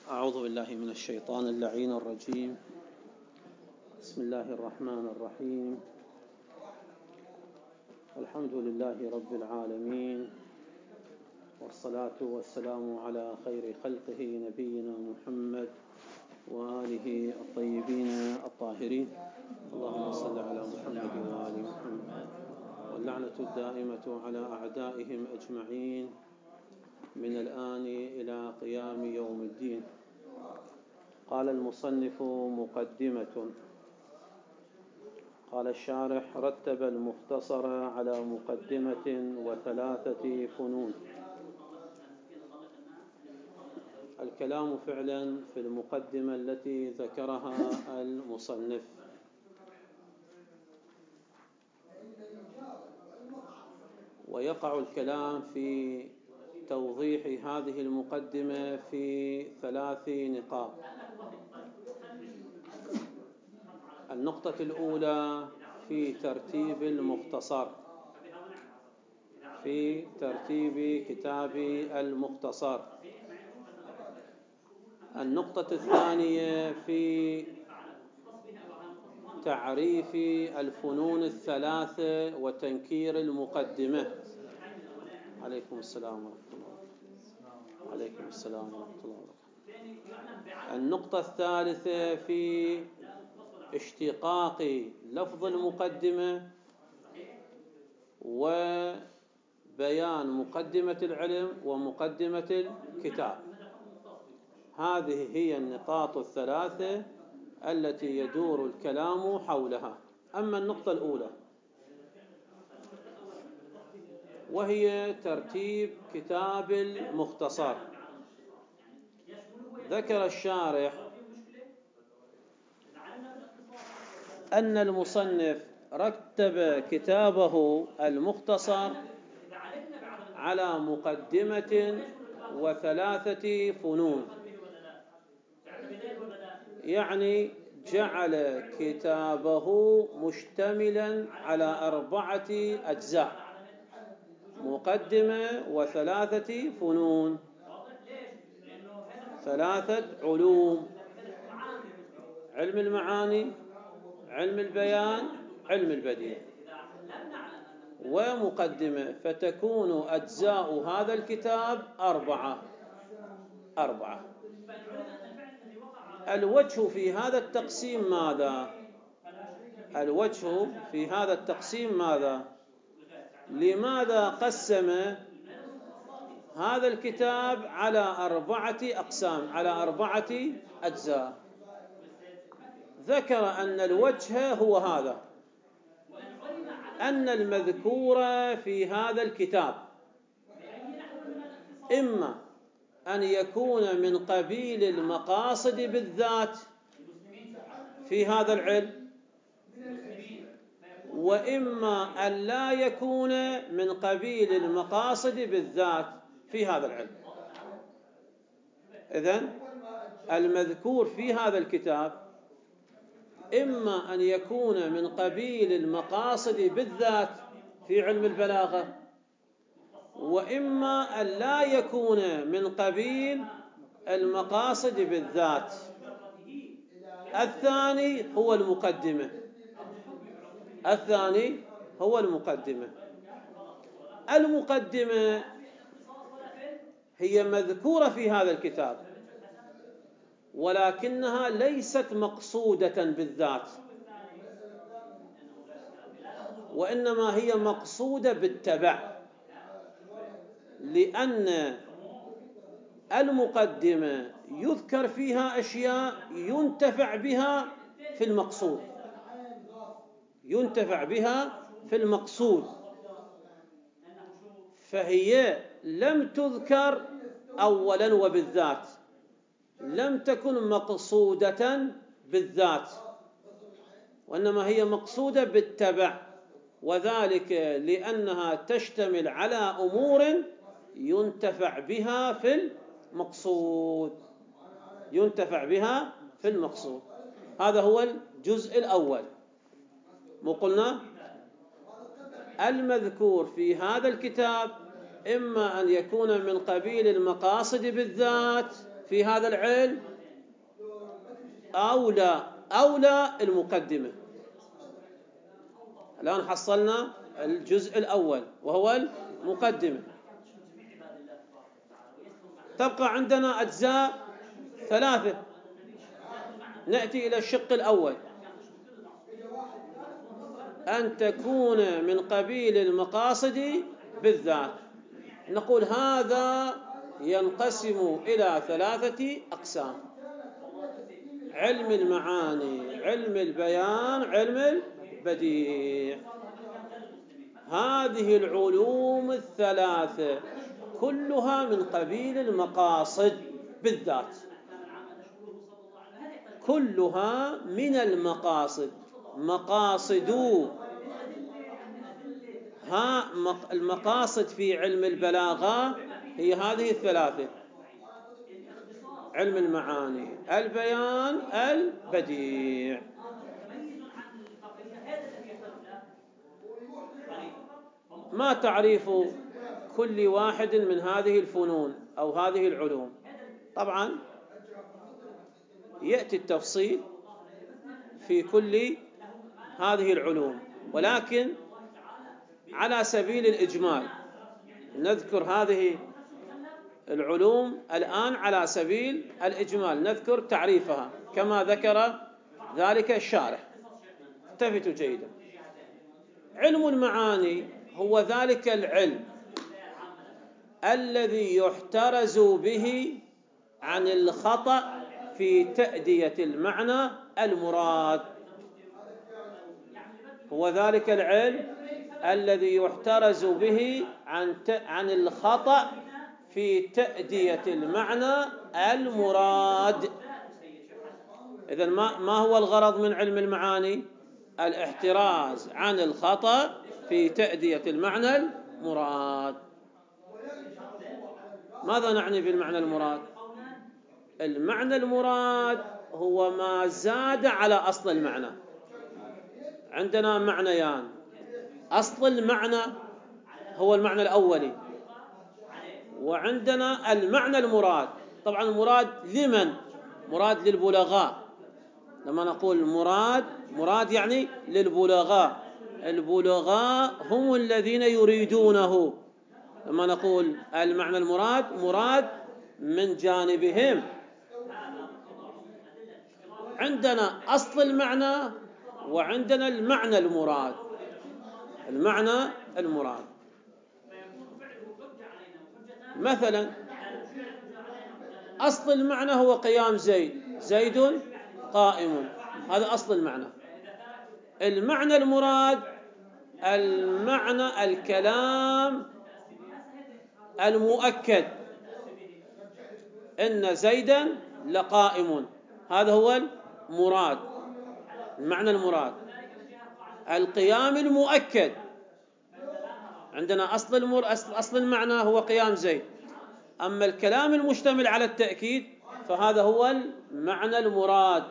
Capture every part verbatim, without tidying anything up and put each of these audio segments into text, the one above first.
أعوذ بالله من الشيطان اللعين الرجيم. بسم الله الرحمن الرحيم. الحمد لله رب العالمين، والصلاة والسلام على خير خلقه نبينا محمد وآله الطيبين الطاهرين. اللهم صل على محمد وآل محمد، واللعنة الدائمة على أعدائهم أجمعين من الآن إلى قيام يوم الدين. قال المصنف مقدمة. قال الشارح: رتب المختصر على مقدمة وثلاثة فنون. الكلام فعلا في المقدمة التي ذكرها المصنف، ويقع الكلام في توضيح هذه المقدمة في ثلاث نقاط. النقطة الأولى في ترتيب المختصر، في ترتيب كتاب المختصر. النقطة الثانية في تعريف الفنون الثلاثة وتنكير المقدمة. عليكم السلام ورحمة الله. عليكم السلام ورحمة الله وبركاته. النقطة الثالثة في اشتقاق لفظ المقدمة وبيان مقدمة العلم ومقدمة الكتاب. هذه هي النقاط الثلاثة التي يدور الكلام حولها. أما النقطة الأولى وهي ترتيب كتاب المختصر، ذكر الشارح أن المصنف رتب كتابه المختصر على مقدمة وثلاثة فنون، يعني جعل كتابه مشتملا على أربعة أجزاء: مقدمة وثلاثة فنون، ثلاثة علوم: علم المعاني، علم البيان، علم البديع، ومقدمة. فتكون أجزاء هذا الكتاب أربعة أربعة الوجه في هذا التقسيم ماذا؟ الوجه في هذا التقسيم ماذا؟ لماذا قسم هذا الكتاب على أربعة أقسام، على أربعة أجزاء؟ ذكر أن الوجه هو هذا: أن المذكور في هذا الكتاب إما أن يكون من قبيل المقاصد بالذات في هذا العلم، وإما أن لا يكون من قبيل المقاصد بالذات في هذا العلم. إذن المذكور في هذا الكتاب إما أن يكون من قبيل المقاصد بالذات في علم البلاغة، وإما أن لا يكون من قبيل المقاصد بالذات. الثاني هو المقدمة الثاني هو المقدمة المقدمة هي مذكورة في هذا الكتاب، ولكنها ليست مقصودة بالذات، وإنما هي مقصودة بالتبع، لأن المقدمة يذكر فيها أشياء ينتفع بها في المقصود ينتفع بها في المقصود فهي لم تذكر أولا وبالذات، لم تكن مقصودة بالذات، وإنما هي مقصودة بالتبع، وذلك لأنها تشتمل على أمور ينتفع بها في المقصود ينتفع بها في المقصود هذا هو الجزء الأول. وقلنا المذكور في هذا الكتاب إما أن يكون من قبيل المقاصد بالذات في هذا العلم أولى أولى المقدمة. الآن حصلنا الجزء الأول وهو المقدمة. تبقى عندنا أجزاء ثلاثة. نأتي إلى الشق الأول، أن تكون من قبيل المقاصد بالذات. نقول هذا ينقسم إلى ثلاثة أقسام: علم المعاني، علم البيان، علم البديع. هذه العلوم الثلاثة كلها من قبيل المقاصد بالذات، كلها من المقاصد. مقاصد ها المقاصد في علم البلاغة هي هذه الثلاثة: علم المعاني، البيان، البديع. ما تعريف كل واحد من هذه الفنون أو هذه العلوم؟ طبعا يأتي التفصيل في كل هذه العلوم، ولكن على سبيل الإجمال نذكر هذه العلوم الآن على سبيل الإجمال، نذكر تعريفها كما ذكر ذلك الشارح. التفتوا جيدا. علم المعاني هو ذلك العلم الذي يحترز به عن الخطأ في تأدية المعنى المراد. هو ذلك العلم الذي يحترز به عن عن الخطأ في تأدية المعنى المراد. إذن ما ما هو الغرض من علم المعاني؟ الاحتراز عن الخطأ في تأدية المعنى المراد. ماذا نعني بالمعنى المراد؟ المعنى المراد هو ما زاد على أصل المعنى. عندنا معنيان: أصل المعنى هو المعنى الأولي، وعندنا المعنى المراد. طبعا المراد لمن؟ مراد للبلغاء. لما نقول مراد، مراد يعني للبلغاء. البلغاء هم الذين يريدونه. لما نقول المعنى المراد، مراد من جانبهم. عندنا أصل المعنى وعندنا المعنى المراد. المعنى المراد مثلا أصل المعنى هو قيام زيد، زيد قائم، هذا أصل المعنى. المعنى المراد المعنى الكلام المؤكد، إن زيدا لقائم، هذا هو المراد. المعنى المراد القيام المؤكد. عندنا أصل المر... أصل المعنى هو قيام زيد، أما الكلام المشتمل على التأكيد فهذا هو المعنى المراد.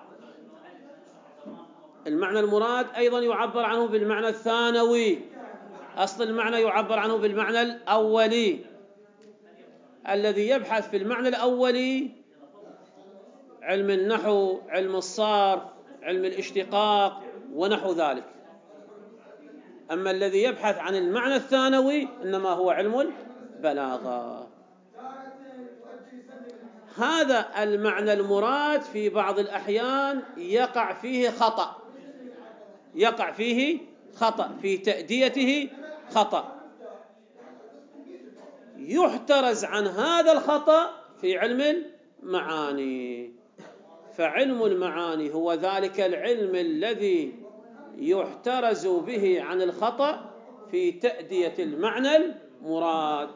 المعنى المراد أيضا يعبر عنه بالمعنى الثانوي. أصل المعنى يعبر عنه بالمعنى الأولي. الذي يبحث في المعنى الأولي علم النحو، علم الصرف، علم الاشتقاق ونحو ذلك. أما الذي يبحث عن المعنى الثانوي إنما هو علم البلاغة. هذا المعنى المراد في بعض الأحيان يقع فيه خطأ، يقع فيه خطأ في تأديته، خطأ يحترز عن هذا الخطأ في علم المعاني. فعلم المعاني هو ذلك العلم الذي يحترز به عن الخطأ في تأدية المعنى المراد.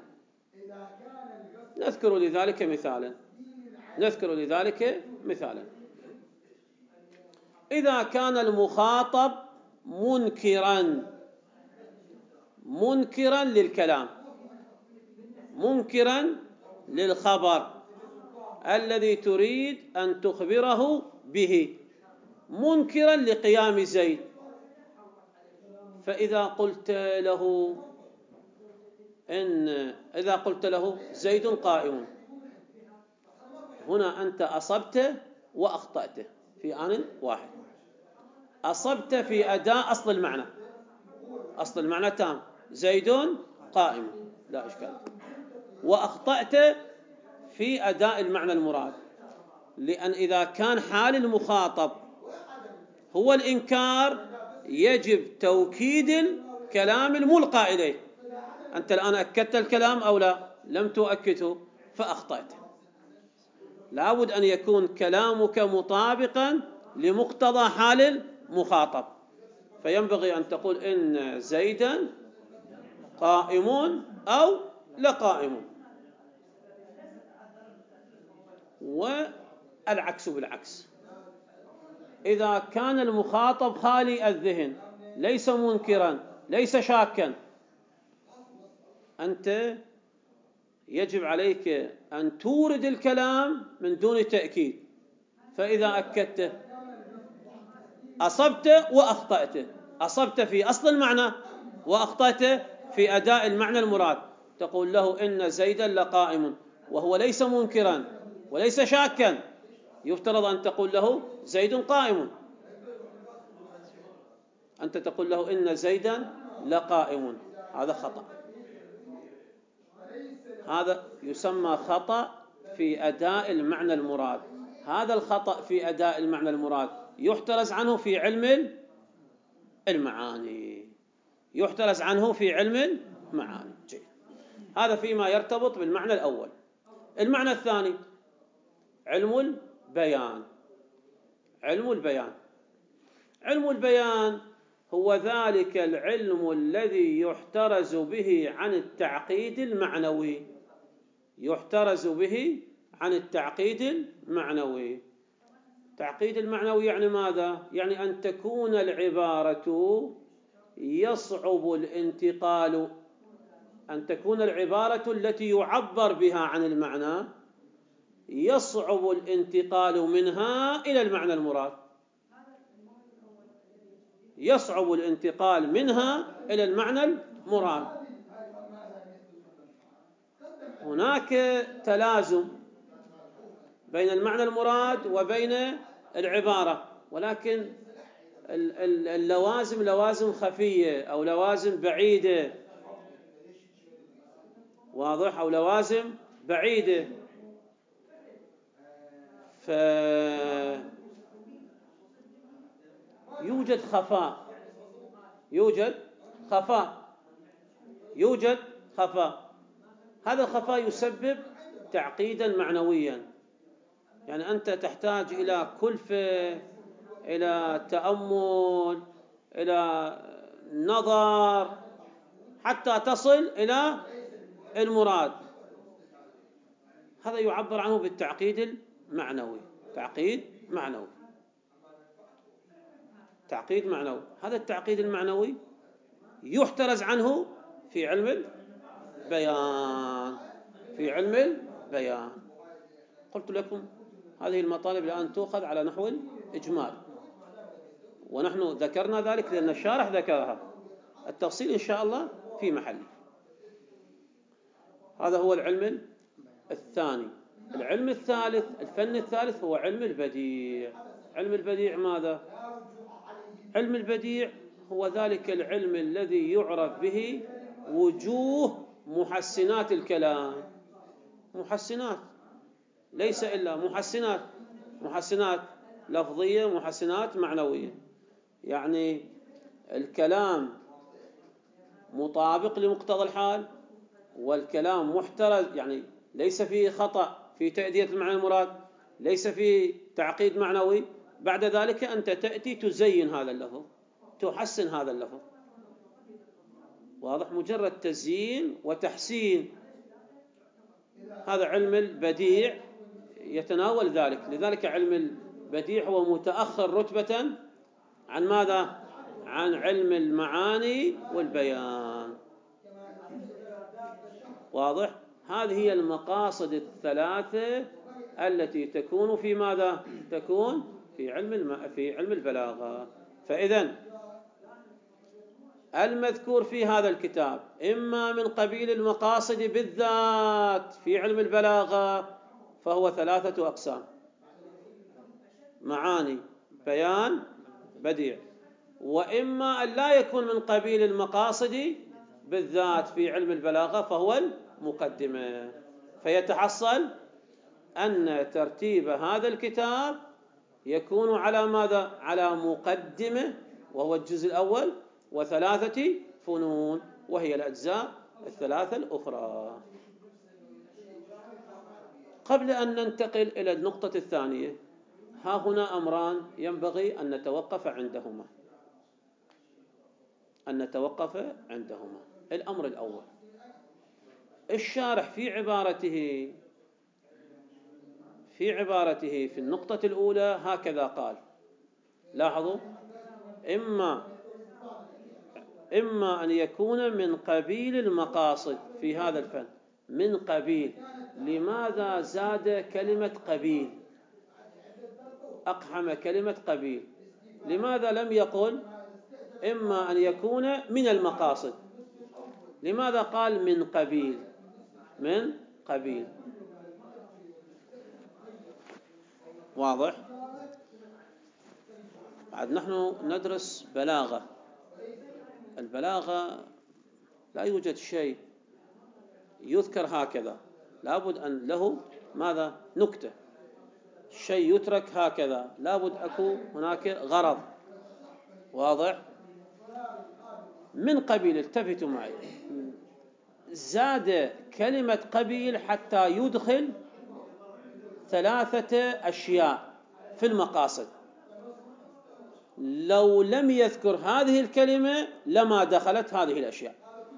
نذكر لذلك مثالا نذكر لذلك مثالا إذا كان المخاطب منكرا منكرا للكلام، منكرا للخبر الذي تريد أن تخبره به، منكرا لقيام زيد، فإذا قلت له إن إذا قلت له زيد قائم، هنا أنت أصبت وأخطأت في آن واحد. أصبت في أداء أصل المعنى، أصل المعنى تام، زيد قائم لا إشكال، وأخطأت في أداء المعنى المراد، لأن إذا كان حال المخاطب هو الإنكار يجب توكيد الكلام الملقى إليه. أنت الآن أكدت الكلام أو لا؟ لم تؤكده فأخطأت. لابد أن يكون كلامك مطابقا لمقتضى حال المخاطب، فينبغي أن تقول إن زيدا قائم أو لقائم، والعكس بالعكس. إذا كان المخاطب خالي الذهن ليس منكرا ليس شاكا، أنت يجب عليك أن تورد الكلام من دون تأكيد، فإذا أكدت أصبت وأخطأت، أصبت في أصل المعنى وأخطأت في أداء المعنى المراد، تقول له إن زيدا لقائم وهو ليس منكرا وليس شاكا، يفترض أن تقول له زيد قائم، أنت تقول له إن زيدا لقائم، هذا خطأ، هذا يسمى خطأ في أداء المعنى المراد. هذا الخطأ في أداء المعنى المراد يحترز عنه في علم المعاني، يحترز عنه في علم المعاني. جيد. هذا فيما يرتبط بالمعنى الأول. المعنى الثاني علم البيان. علم البيان علم البيان هو ذلك العلم الذي يحترز به عن التعقيد المعنوي، يحترز به عن التعقيد المعنوي. التعقيد المعنوي يعني ماذا؟ يعني أن تكون العبارة يصعب الانتقال، أن تكون العبارة التي يعبر بها عن المعنى يصعب الانتقال منها إلى المعنى المراد، يصعب الانتقال منها إلى المعنى المراد. هناك تلازم بين المعنى المراد وبين العبارة، ولكن اللوازم لوازم خفية أو لوازم بعيدة، واضح، أو لوازم بعيدة. فيوجد خفاء، يوجد خفاء يوجد خفاء هذا الخفاء يسبب تعقيدا معنويا، يعني أنت تحتاج إلى كلفة، إلى تأمل، إلى نظر حتى تصل إلى المراد. هذا يعبر عنه بالتعقيد المعنوي، تعقيد معنوي، تعقيد معنوي. هذا التعقيد المعنوي يحترز عنه في علم البيان، في علم البيان. قلت لكم هذه المطالب الآن تؤخذ على نحو الإجمال، ونحن ذكرنا ذلك لأن الشارح ذكرها، التفصيل إن شاء الله في محله. هذا هو العلم الثاني. العلم الثالث، الفن الثالث هو علم البديع. علم البديع ماذا؟ علم البديع هو ذلك العلم الذي يعرف به وجوه محسنات الكلام، محسنات ليس إلا محسنات، محسنات لفظية محسنات معنوية، يعني الكلام مطابق لمقتضى الحال، والكلام محترز، يعني ليس فيه خطأ في تأدية المعنى المراد، ليس فيه تعقيد معنوي. بعد ذلك أنت تأتي تزين هذا اللفظ، تحسن هذا اللفظ، واضح، مجرد تزيين وتحسين. هذا علم البديع يتناول ذلك. لذلك علم البديع هو متأخر رتبة عن ماذا؟ عن علم المعاني والبيان، واضح. هذه هي المقاصد الثلاثة التي تكون في ماذا؟ تكون في علم الم... في علم البلاغة. فإذن المذكور في هذا الكتاب إما من قبيل المقاصد بالذات في علم البلاغة، فهو ثلاثة أقسام: معاني، بيان، بديع. وإما أن لا يكون من قبيل المقاصد بالذات في علم البلاغة فهو المقدمة. فيتحصل أن ترتيب هذا الكتاب يكون على ماذا؟ على مقدمة وهو الجزء الأول، وثلاثة فنون وهي الأجزاء الثلاثة الأخرى. قبل أن ننتقل إلى النقطة الثانية، ها هنا أمران ينبغي أن نتوقف عندهما أن نتوقف عندهما الأمر الأول: الشارح في عبارته في عبارته في النقطة الأولى هكذا قال، لاحظوا: إما إما أن يكون من قبيل المقاصد في هذا الفن. من قبيل، لماذا زاد كلمة قبيل؟ أقحم كلمة قبيل. لماذا لم يقل إما أن يكون من المقاصد؟ لماذا قال من قبيل؟ من قبيل. واضح؟ بعد نحن ندرس بلاغة. البلاغة لا يوجد شيء يذكر هكذا، لابد أن له ماذا؟ نكتة. شيء يترك هكذا لابد أكو هناك غرض. واضح؟ من قبيل، التفتوا معي، زاد كلمة قبيل حتى يدخل ثلاثة أشياء في المقاصد. لو لم يذكر هذه الكلمة لما دخلت هذه الأشياء،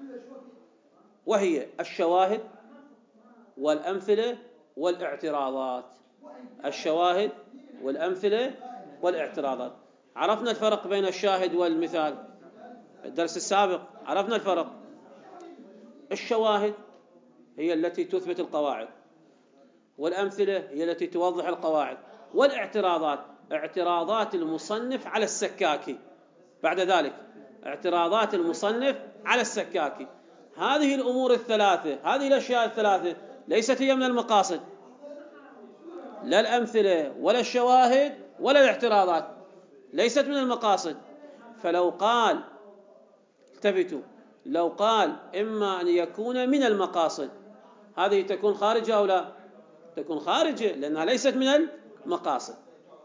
وهي الشواهد والأمثلة والاعتراضات. الشواهد والأمثلة والاعتراضات. عرفنا الفرق بين الشاهد والمثال الدرس السابق، عرفنا الفرق. الشواهد هي التي تثبت القواعد، والأمثلة هي التي توضح القواعد، والاعتراضات اعتراضات المصنف على السكاكي. بعد ذلك اعتراضات المصنف على السكاكي. هذه الأمور الثلاثة، هذه الأشياء الثلاثة ليست هي من المقاصد، لا الأمثلة ولا الشواهد ولا الاعتراضات، ليست من المقاصد. فلو قال، التفتوا، لو قال إما أن يكون من المقاصد، هذه تكون خارجة أو لا؟ تكون خارجة، لأنها ليست من المقاصد،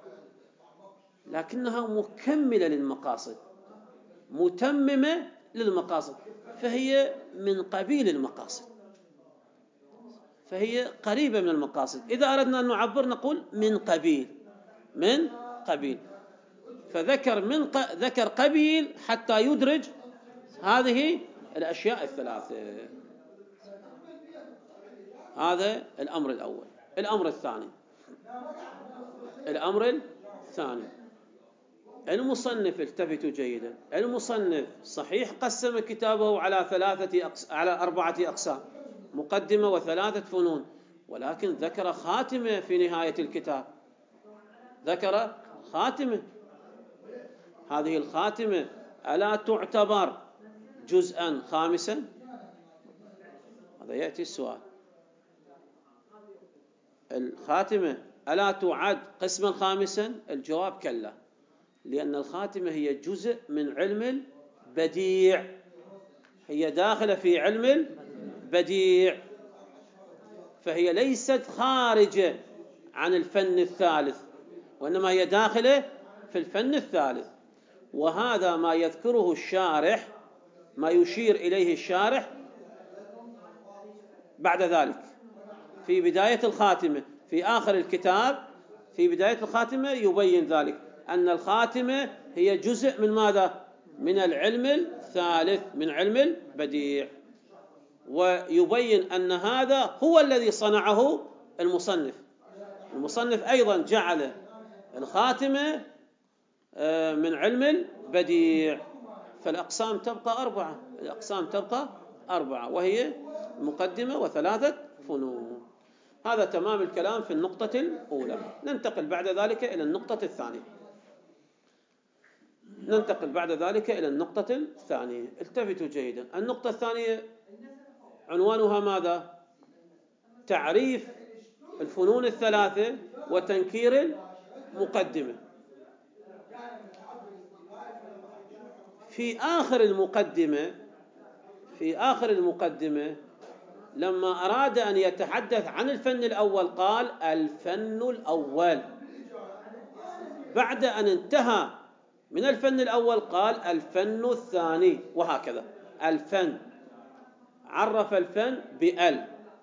لكنها مكملة للمقاصد، متممة للمقاصد، فهي من قبيل المقاصد، فهي قريبة من المقاصد. إذا أردنا أن نعبر نقول من قبيل، من قبيل. فذكر من ق... ذكر قبيل حتى يدرج هذه الأشياء الثلاثة. هذا الأمر الأول. الأمر الثاني الأمر الثاني المصنف، التفتوا جيدا، المصنف صحيح قسم كتابه على ثلاثة أقس... على أربعة أقسام: مقدمة وثلاثة فنون، ولكن ذكر خاتمة في نهاية الكتاب، ذكر خاتمة. هذه الخاتمة ألا تعتبر جزءا خامسا؟ هذا يأتي السؤال. الخاتمة ألا تعد قسما خامسا؟ الجواب كلا، لأن الخاتمة هي جزء من علم البديع، هي داخلة في علم البديع، فهي ليست خارجة عن الفن الثالث، وإنما هي داخلة في الفن الثالث. وهذا ما يذكره الشارح، ما يشير إليه الشارح بعد ذلك في بداية الخاتمة، في آخر الكتاب في بداية الخاتمة يبين ذلك، أن الخاتمة هي جزء من ماذا؟ من العلم الثالث، من علم البديع. ويبين أن هذا هو الذي صنعه المصنف. المصنف أيضا جعل الخاتمة من علم البديع. فالأقسام تبقى أربعة، الأقسام تبقى أربعة، وهي مقدمة وثلاثة فنون. هذا تمام الكلام في النقطة الأولى. ننتقل بعد ذلك إلى النقطة الثانية ننتقل بعد ذلك إلى النقطة الثانية التفتوا جيدا. النقطة الثانية عنوانها ماذا؟ تعريف الفنون الثلاثة وتنكير المقدمة. في آخر المقدمة في آخر المقدمة لما أراد أن يتحدث عن الفن الأول قال الفن الأول. بعد أن انتهى من الفن الأول قال الفن الثاني، وهكذا. الفن عرف الفن بأل،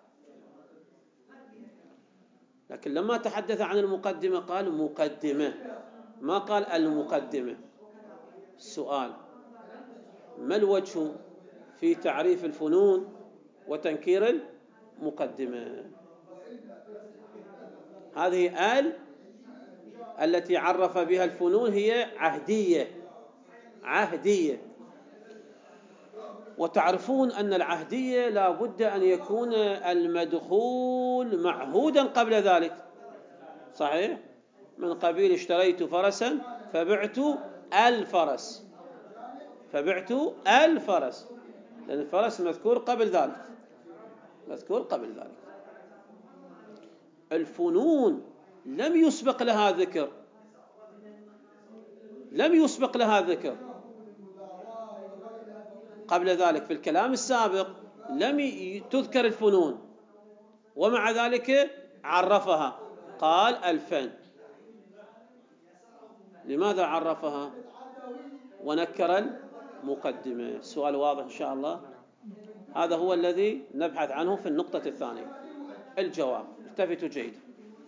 لكن لما تحدث عن المقدمة قال مقدمة، ما قال المقدمة. السؤال: ما الوجه في تعريف الفنون وتنكير المقدمة؟ هذه آل التي عرف بها الفنون هي عهدية عهدية وتعرفون أن العهدية لا بد أن يكون المدخول معهودا قبل ذلك، صحيح؟ من قبيل اشتريت فرسا فبعت الفرس فبعت الفرس لأن الفرس مذكور قبل ذلك مذكور قبل ذلك. الفنون لم يسبق لها ذكر لم يسبق لها ذكر قبل ذلك. في الكلام السابق لم تذكر الفنون، ومع ذلك عرفها قال الفن. لماذا عرفها ونكر المقدمة؟ السؤال واضح إن شاء الله. هذا هو الذي نبحث عنه في النقطة الثانية. الجواب: التفتوا جيدا.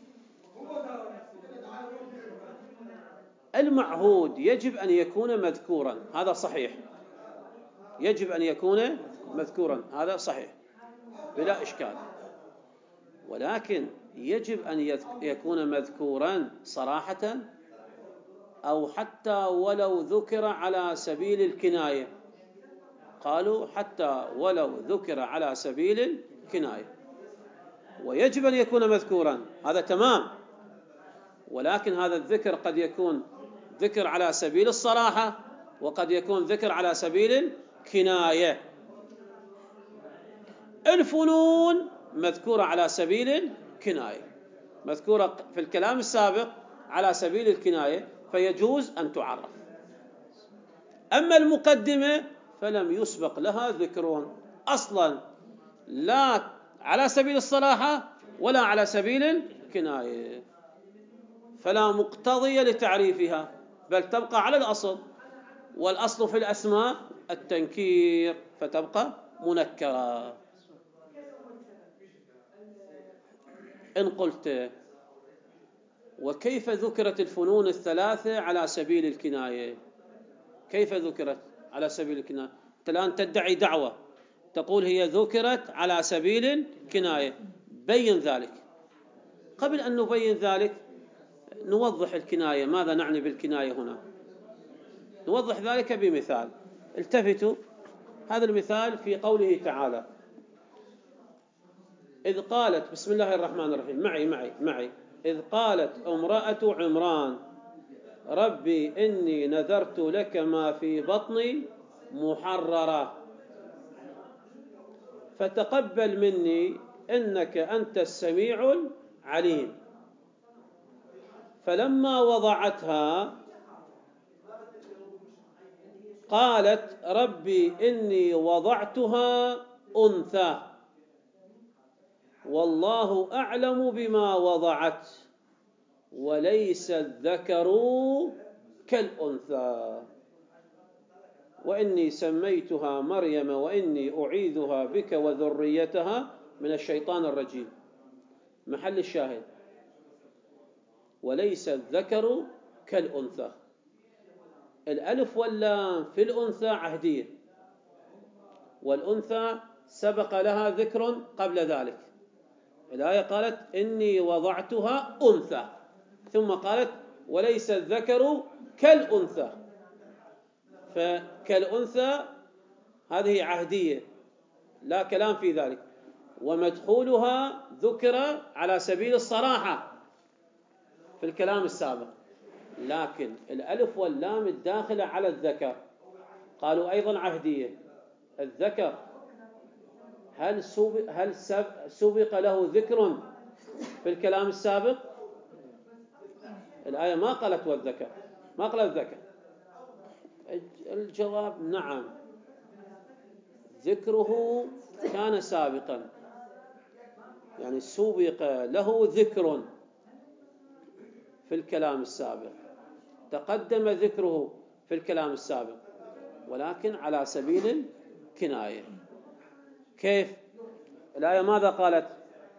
المعهود يجب أن يكون مذكورا، هذا صحيح. يجب أن يكون مذكورا، هذا صحيح بلا إشكال. ولكن يجب أن يكون مذكورا صراحة أو حتى ولو ذكر على سبيل الكناية. قالوا حتى ولو ذكر على سبيل الكناية. ويجب أن يكون مذكورا، هذا تمام. ولكن هذا الذكر قد يكون ذكر على سبيل الصراحة، وقد يكون ذكر على سبيل الكناية. الفنون مذكورة على سبيل الكناية، مذكورة في الكلام السابق على سبيل الكناية، فيجوز أن تعرف. أما المقدمة فلم يسبق لها ذكر أصلا، لا على سبيل الصراحة ولا على سبيل الكناية، فلا مقتضي لتعريفها، بل تبقى على الأصل، والأصل في الأسماء التنكير، فتبقى منكرة. إن قلت: وكيف ذكرت الفنون الثلاثة على سبيل الكناية؟ كيف ذكرت على سبيل الكناية؟ أنت الآن تدعي دعوة، تقول هي ذكرت على سبيل الكناية، بين ذلك. قبل أن نبين ذلك نوضح الكناية، ماذا نعني بالكناية هنا؟ نوضح ذلك بمثال. التفتوا، هذا المثال في قوله تعالى: إذ قالت، بسم الله الرحمن الرحيم، معي معي معي إذ قالت امرأة عمران ربي إني نذرت لك ما في بطني محررة فتقبل مني إنك أنت السميع العليم. فلما وضعتها قالت ربي إني وضعتها أنثى والله أعلم بما وضعت وليس الذكر كالأنثى وإني سميتها مريم وإني أعيذها بك وذريتها من الشيطان الرجيم. محل الشاهد: وليس الذكر كالأنثى. الألف واللام في الأنثى عهدية، والأنثى سبق لها ذكر قبل ذلك. الآية قالت إني وضعتها أنثى، ثم قالت وليس الذكر كالأنثى، فكالأنثى هذه عهدية لا كلام في ذلك، ومدخولها ذكر على سبيل الصراحة في الكلام السابق. لكن الألف واللام الداخلة على الذكر قالوا أيضا عهدية. الذكر هل سبق, هل سبق له ذكر في الكلام السابق؟ الآية ما قالت والذكر، ما قالت ذكر. الجواب نعم، ذكره كان سابقا، يعني سبق له ذكر في الكلام السابق، تقدم ذكره في الكلام السابق، ولكن على سبيل الكناية. كيف؟ الآية ماذا قالت؟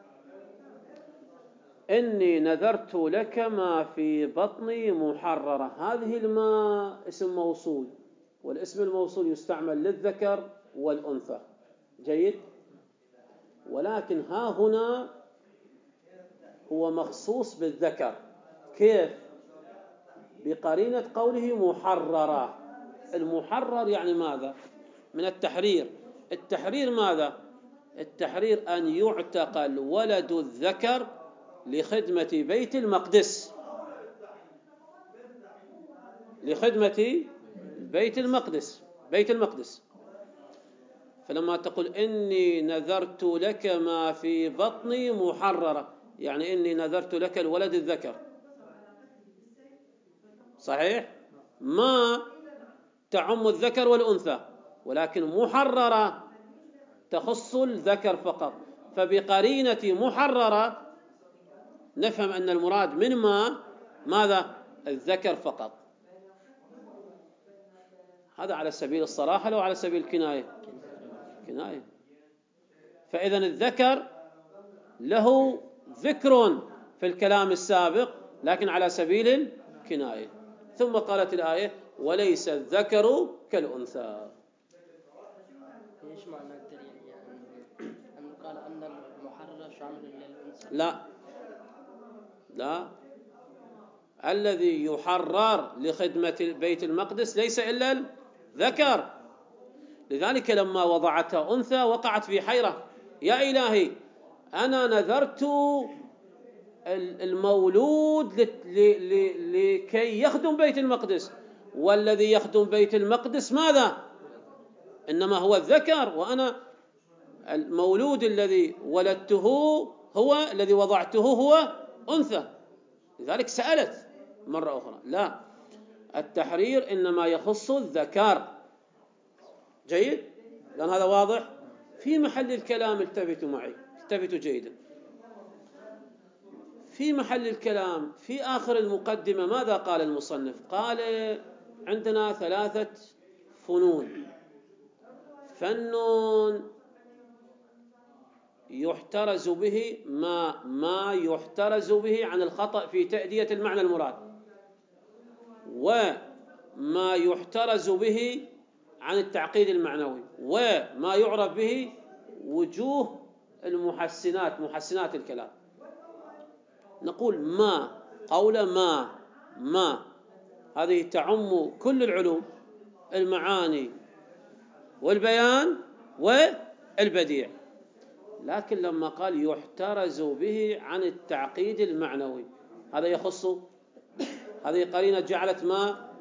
إني نذرت لك ما في بطني محررة. هذه الماء اسم موصول، والاسم الموصول يستعمل للذكر والأنثى، جيد؟ ولكن ها هنا هو مخصوص بالذكر. كيف؟ بقرينة قوله محررة. المحرر يعني ماذا؟ من التحرير. التحرير ماذا؟ التحرير أن يعتقل ولد الذكر لخدمة بيت المقدس، لخدمة بيت المقدس، بيت المقدس. فلما تقول إني نذرت لك ما في بطني محررة، يعني إني نذرت لك الولد الذكر، صحيح؟ ما تعم الذكر والأنثى، ولكن محررة تخص الذكر فقط. فبقرينة محررة نفهم أن المراد من ما ماذا؟ الذكر فقط. هذا على سبيل الصراحة لو على سبيل الكناية؟ كناية. فإذا الذكر له ذكر في الكلام السابق لكن على سبيل الكناية. ثم قالت الآية وليس الذكر كالأنثى. ايش معنى الدليل؟ يعني أن قال أن المحرر شامل للأنثى؟ لا لا، الذي يحرر لخدمة بيت المقدس ليس إلا الذكر. لذلك لما وضعتها أنثى وقعت في حيرة، يا إلهي أنا نذرت المولود لكي يخدم بيت المقدس، والذي يخدم بيت المقدس ماذا؟ إنما هو الذكر، وأنا المولود الذي ولدته هو الذي وضعته هو أنثى. لذلك سألت مرة أخرى. لا، التحرير إنما يخص الذكر، جيد؟ لأن هذا واضح في محل الكلام. التفتوا معي، التفتوا جيدا. في محل الكلام في آخر المقدمة ماذا قال المصنف؟ قال عندنا ثلاثة فنون. فن يحترز به ما ما يحترز به عن الخطأ في تأدية المعنى المراد، وما يحترز به عن التعقيد المعنوي، وما يعرف به وجوه المحسنات، محسنات الكلام. نقول ما قول ما ما هذه تعم كل العلوم، المعاني والبيان والبديع. لكن لما قال يحترز به عن التعقيد المعنوي، هذا يخص، هذه قرينة جعلت ما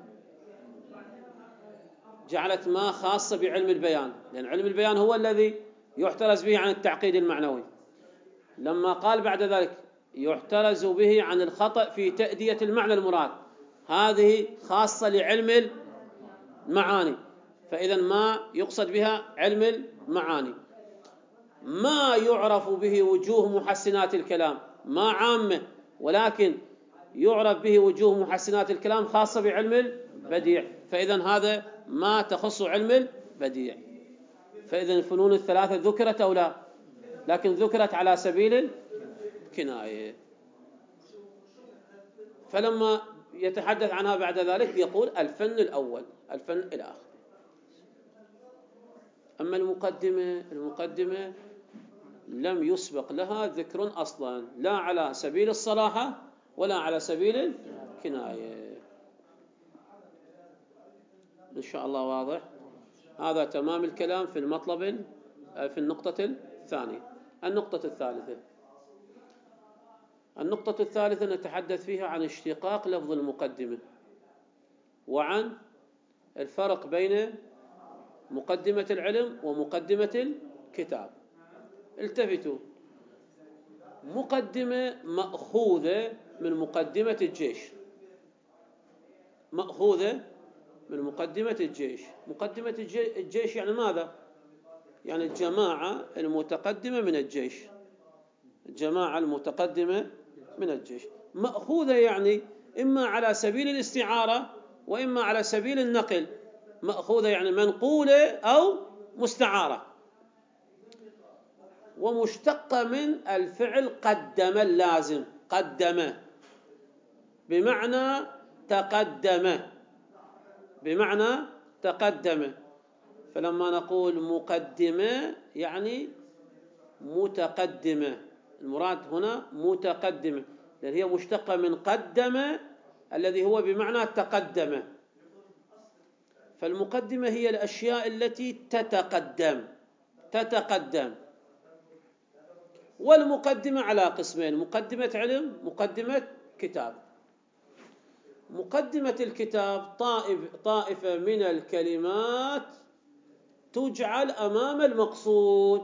جعلت ما خاصة بعلم البيان، لأن علم البيان هو الذي يحترز به عن التعقيد المعنوي. لما قال بعد ذلك يحترز به عن الخطأ في تأدية المعنى المراد، هذه خاصة لعلم المعاني، فإذا ما يقصد بها علم المعاني. ما يعرف به وجوه محسنات الكلام ما عامة، ولكن يعرف به وجوه محسنات الكلام خاصة بعلم البديع، فإذا هذا ما تخص علم البديع. فإذا الفنون الثلاثة ذكرت أو لا؟ لكن ذكرت على سبيل الكناية. فلما يتحدث عنها بعد ذلك يقول الفن الأول، الفن إلى آخره. أما المقدمة المقدمة لم يسبق لها ذكر أصلا، لا على سبيل الصراحة ولا على سبيل الكناية. إن شاء الله واضح. هذا تمام الكلام في المطلب في النقطة الثانية. النقطة الثالثة النقطة الثالثة نتحدث فيها عن اشتقاق لفظ المقدمة، وعن الفرق بين مقدمة العلم ومقدمة الكتاب. التفتوا، مقدمة مأخوذة من مقدمة الجيش، مأخوذة من مقدمة الجيش. مقدمة الجيش يعني ماذا؟ يعني الجماعة المتقدمة من الجيش، الجماعة المتقدمة من الجيش. مأخوذة يعني إما على سبيل الاستعارة وإما على سبيل النقل. مأخوذة يعني منقولة أو مستعارة. ومشتقة من الفعل قدم اللازم، قدم بمعنى تقدم، بمعنى تقدم. فلما نقول مقدمة يعني متقدمة، المراد هنا متقدمة لأن هي مشتقة من قدم الذي هو بمعنى تقدم. فالمقدمة هي الأشياء التي تتقدم، تتقدم. والمقدمة على قسمين: مقدمة علم، مقدمة كتاب. مقدمة الكتاب طائفة من الكلمات تجعل أمام المقصود،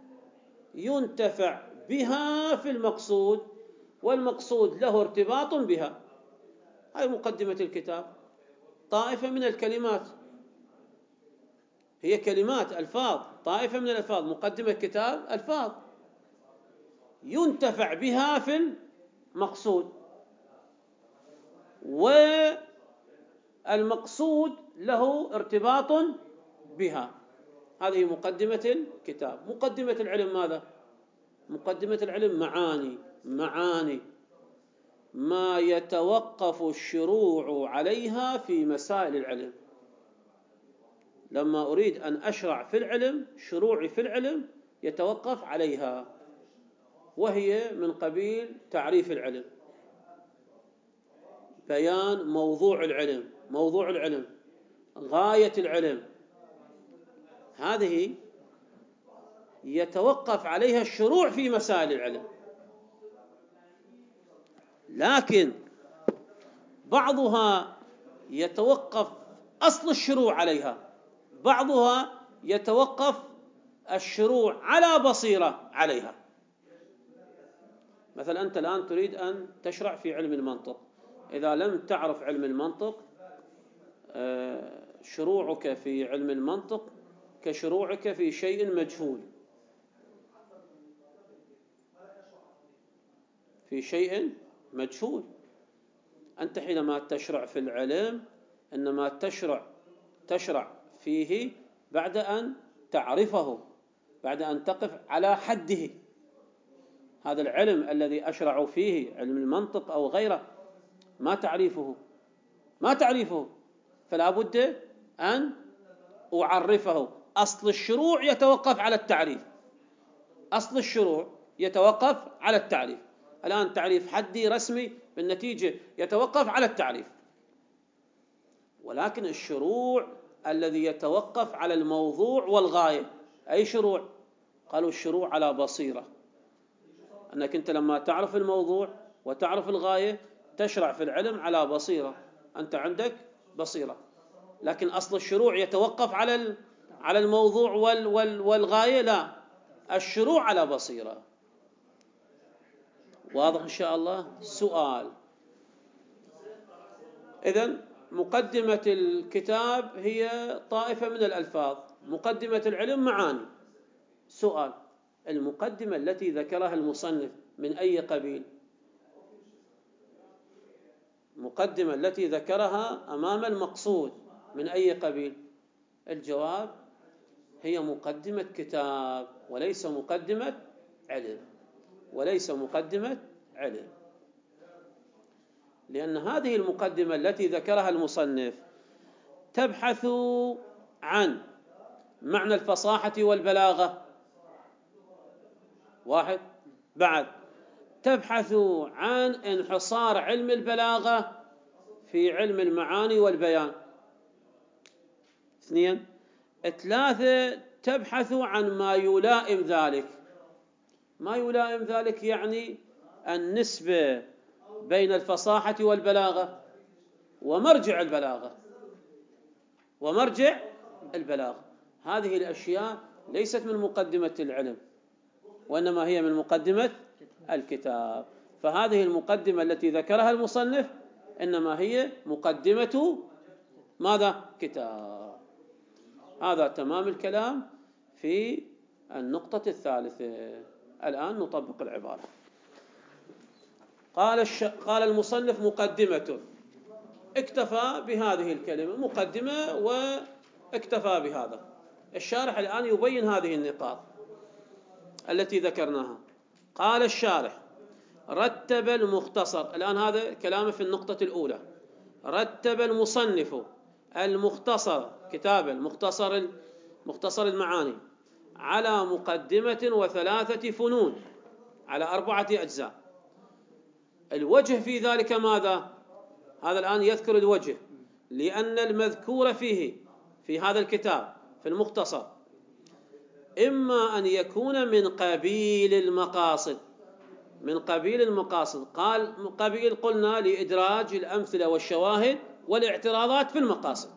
ينتفع بها في المقصود، والمقصود له ارتباط بها. هاي مقدمة الكتاب، طائفة من الكلمات، هي كلمات ألفاظ، طائفة من الألفاظ. مقدمة كتاب ألفاظ ينتفع بها في المقصود، والمقصود له ارتباط بها. هذه مقدمة الكتاب. مقدمة العلم ماذا؟ مقدمة العلم معاني، معاني ما يتوقف الشروع عليها في مسائل العلم. لما أريد أن أشرع في العلم، شروعي في العلم يتوقف عليها، وهي من قبيل تعريف العلم، بيان موضوع العلم، موضوع العلم، غاية العلم. هذه يتوقف عليها الشروع في مسائل العلم. لكن بعضها يتوقف أصل الشروع عليها، بعضها يتوقف الشروع على بصيرة عليها. مثلا أنت الآن تريد أن تشرع في علم المنطق، إذا لم تعرف علم المنطق، شروعك في علم المنطق كشروعك في شيء مجهول، في شيء مجهول. أنت حينما تشرع في العلم إنما تشرع تشرع فيه بعد أن تعرفه، بعد أن تقف على حده. هذا العلم الذي أشرع فيه، علم المنطق أو غيره، ما تعريفه، ما تعريفه، فلا بد أن أعرفه. أصل الشروع يتوقف على التعريف، أصل الشروع يتوقف على التعريف. الآن تعريف حدي رسمي، بالنتيجة يتوقف على التعريف. ولكن الشروع الذي يتوقف على الموضوع والغاية، أي شروع؟ قالوا الشروع على بصيرة، أنك أنت لما تعرف الموضوع وتعرف الغاية تشرع في العلم على بصيرة، أنت عندك بصيرة. لكن أصل الشروع يتوقف على على الموضوع وال وال والغاية، لا، الشروع على بصيرة. واضح إن شاء الله؟ سؤال. إذن مقدمة الكتاب هي طائفة من الألفاظ، مقدمة العلم معاني. سؤال: المقدمة التي ذكرها المصنف من أي قبيل؟ مقدمة التي ذكرها أمام المقصود من أي قبيل؟ الجواب: هي مقدمة كتاب وليس مقدمة علم، وليس مقدمة علم. لأن هذه المقدمة التي ذكرها المصنف تبحث عن معنى الفصاحة والبلاغة، واحد. بعد تبحث عن انحصار علم البلاغة في علم المعاني والبيان، اثنين. ثلاثة تبحث عن ما يلائم ذلك. ما يلائم ذلك يعني النسبة بين الفصاحة والبلاغة ومرجع البلاغة، ومرجع البلاغة. هذه الأشياء ليست من مقدمة العلم، وإنما هي من مقدمة الكتاب. فهذه المقدمة التي ذكرها المصنف إنما هي مقدمة ماذا؟ كتاب. هذا تمام الكلام في النقطة الثالثة. الآن نطبق العبارة. قال الش... قال المصنف مقدمة، اكتفى بهذه الكلمة مقدمة واكتفى بهذا. الشارح الآن يبين هذه النقاط التي ذكرناها. قال الشارح رتب المختصر، الآن هذا كلامه في النقطة الأولى. رتب المصنف المختصر، كتاب المختصر مختصر المعاني، على مقدمة وثلاثة فنون، على أربعة أجزاء. الوجه في ذلك ماذا؟ هذا الآن يذكر الوجه، لأن المذكور فيه في هذا الكتاب في المختصر إما أن يكون من قبيل المقاصد، من قبيل المقاصد. قال قبيل قلنا لإدراج الأمثلة والشواهد والاعتراضات في المقاصد.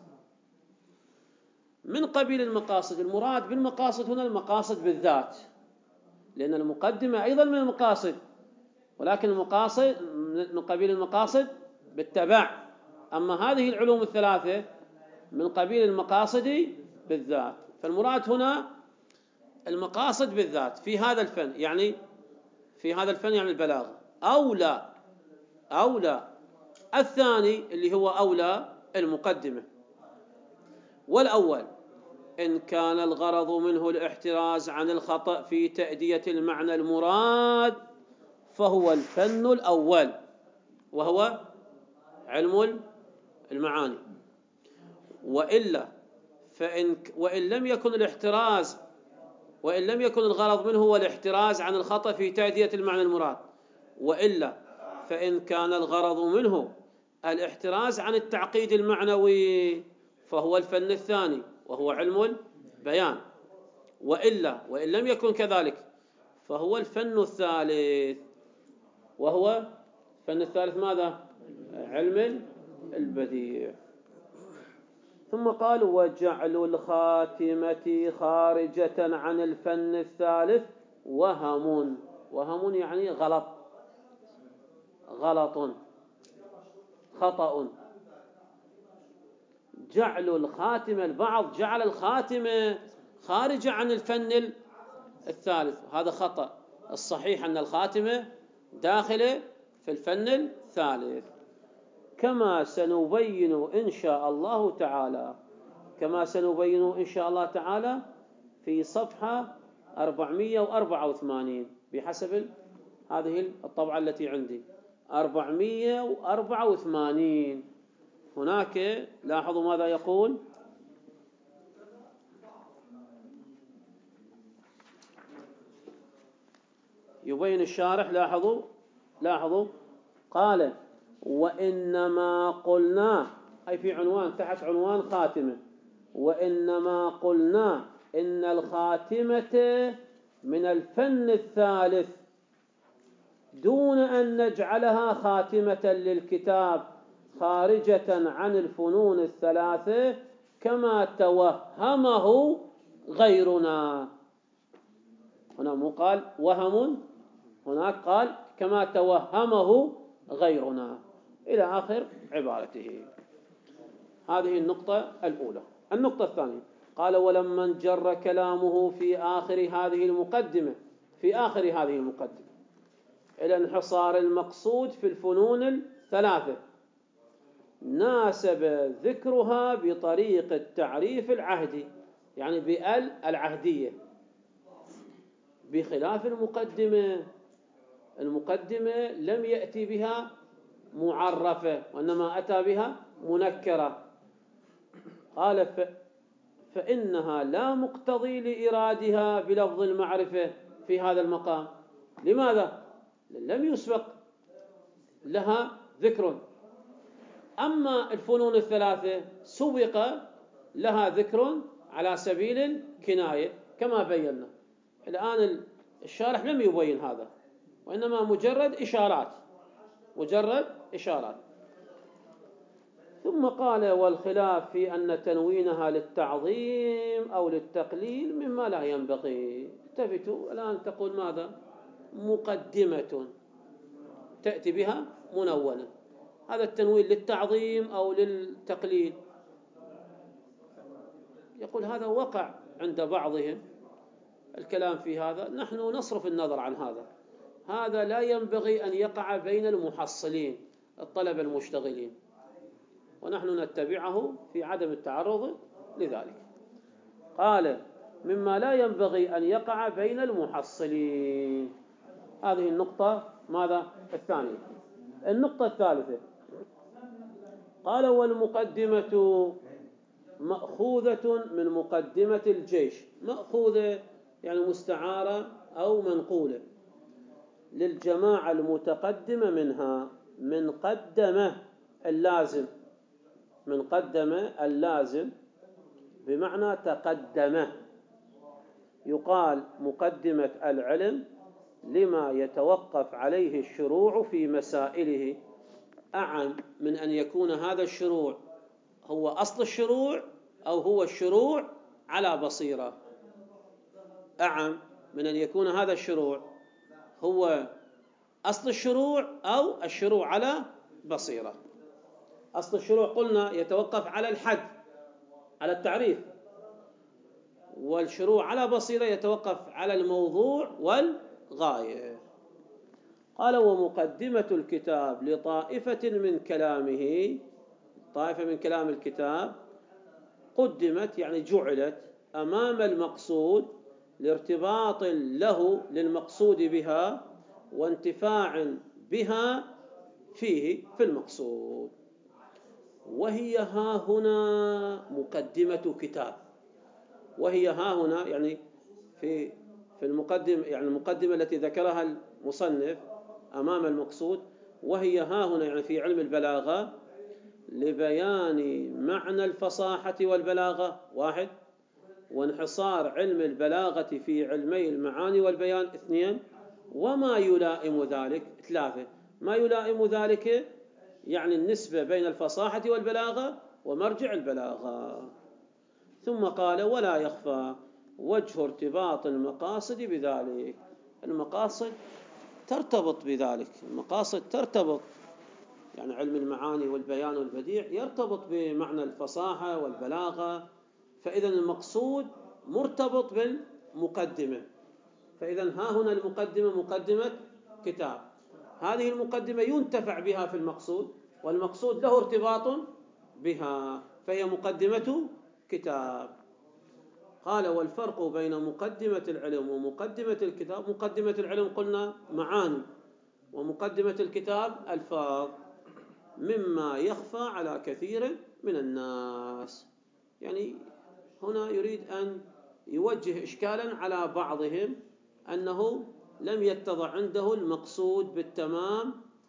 من قبيل المقاصد، المراد بالمقاصد هنا المقاصد بالذات، لأن المقدمة أيضا من المقاصد، ولكن المقاصد من قبيل المقاصد بالتبع. أما هذه العلوم الثلاثة من قبيل المقاصد بالذات. فالمراد هنا المقاصد بالذات في هذا الفن، يعني في هذا الفن يعني البلاغة. أولى أولى الثاني اللي هو أولى المقدمة. والأول إن كان الغرض منه الاحتراز عن الخطأ في تأدية المعنى المراد فهو الفن الأول، وهو علم المعاني. وإلا فإن وإن لم يكن الاحتراز وإن لم يكن الغرض منه هو الاحتراز عن الخطأ في تأدية المعنى المراد، وإلا فإن كان الغرض منه الاحتراز عن التعقيد المعنوي فهو الفن الثاني، وهو علم البيان. وإلا وإن لم يكن كذلك فهو الفن الثالث، وهو الفن الثالث ماذا؟ علم البديع. ثم قال وجعل الخاتمة خارجة عن الفن الثالث وهم. وهم يعني غلط، غلط، خطأ. جعل الخاتمة، البعض جعل الخاتمة خارجة عن الفن الثالث، هذا خطأ. الصحيح أن الخاتمة داخلة في الفن الثالث، كما سنبين إن شاء الله تعالى كما سنبين إن شاء الله تعالى في صفحة أربعمائة وأربعة وثمانين بحسب هذه الطبعة التي عندي، أربعمائة وأربعة وثمانين. هناك لاحظوا ماذا يقول: يبين الشارح، لاحظوا لاحظوا قال وإنما قلنا، أي في عنوان تحت عنوان خاتمة، وإنما قلنا إن الخاتمة من الفن الثالث دون أن نجعلها خاتمة للكتاب خارجة عن الفنون الثلاثة كما توهمه غيرنا. هنا مو قال وهم، هناك قال كما توهمه غيرنا إلى آخر عبارته. هذه النقطة الأولى. النقطة الثانية قال ولما انجر كلامه في آخر هذه المقدمة في آخر هذه المقدمة إلى انحصار المقصود في الفنون الثلاثة ناسب ذكرها بطريق التعريف العهدي، يعني بال العهدية، بخلاف المقدمة. المقدمة لم يأتي بها معرفة وإنما أتى بها منكرة. قال ف... فإنها لا مقتضي لإرادها بلفظ المعرفة في هذا المقام. لماذا؟ لم يسبق لها ذكر. أما الفنون الثلاثة سبق لها ذكر على سبيل الكناية كما بينا. الآن الشارح لم يبين هذا، وإنما مجرد إشارات مجرد إشارات ثم قال والخلاف في أن تنوينها للتعظيم أو للتقليل مما لا ينبغي. التفتوا الآن تقول ماذا؟ مقدمة تأتي بها منونة. هذا التنوين للتعظيم أو للتقليل؟ يقول هذا وقع عند بعضهم الكلام في هذا، نحن نصرف النظر عن هذا. هذا لا ينبغي أن يقع بين المحصلين الطلبة المشتغلين، ونحن نتبعه في عدم التعرض لذلك. قال مما لا ينبغي أن يقع بين المحصلين. هذه النقطة ماذا؟ الثانية. النقطة الثالثة قال والمقدمة مأخوذة من مقدمة الجيش. مأخوذة يعني مستعارة أو منقولة للجماعة المتقدمة منها. من قدمة اللازم، من قدمة اللازم بمعنى تقدمه. يقال مقدمة العلم لما يتوقف عليه الشروع في مسائله، أعم من أن يكون هذا الشروع هو أصل الشروع أو هو الشروع على بصيرة. أعم من أن يكون هذا الشروع هو أصل الشروع أو الشروع على بصيرة. أصل الشروع قلنا يتوقف على الحد، على التعريف، والشروع على بصيرة يتوقف على الموضوع والغاية. قال ومقدمة الكتاب لطائفة من كلامه، طائفة من كلام الكتاب قدمت يعني جعلت أمام المقصود لارتباط له للمقصود بها وانتفاع بها فيه في المقصود. وهي ها هنا مقدمة كتاب. وهي ها هنا يعني في في المقدم يعني المقدمة التي ذكرها المصنف أمام المقصود. وهي ها هنا يعني في علم البلاغة لبيان معنى الفصاحة والبلاغة واحد، وانحصار علم البلاغة في علمي المعاني والبيان اثنين، وما يلائم ذلك ثلاثة. ما يلائم ذلك يعني النسبة بين الفصاحة والبلاغة ومرجع البلاغة. ثم قال ولا يخفى وجه ارتباط المقاصد بذلك. المقاصد ترتبط بذلك، المقاصد ترتبط يعني علم المعاني والبيان والبديع يرتبط بمعنى الفصاحة والبلاغة، فإذا المقصود مرتبط بالمقدمة. فإذا ها هنا المقدمة مقدمة كتاب، هذه المقدمة ينتفع بها في المقصود والمقصود له ارتباط بها، فهي مقدمة كتاب. قال والفرق بين مقدمة العلم ومقدمة الكتاب، مقدمة العلم قلنا معاني، ومقدمة الكتاب ألفاظ، مما يخفى على كثير من الناس. يعني هنا يريد أن يوجه إشكالا على بعضهم أنه لم يتضع عنده المقصود بالتمام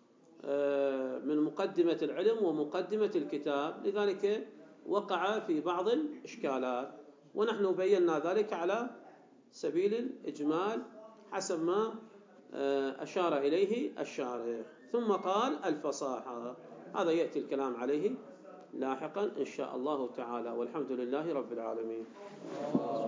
من مقدمة العلم ومقدمة الكتاب، لذلك وقع في بعض الإشكالات، ونحن بينا ذلك على سبيل الإجمال حسب ما أشار إليه الشارح. ثم قال الفصاحة، هذا يأتي الكلام عليه لاحقا إن شاء الله تعالى، والحمد لله رب العالمين.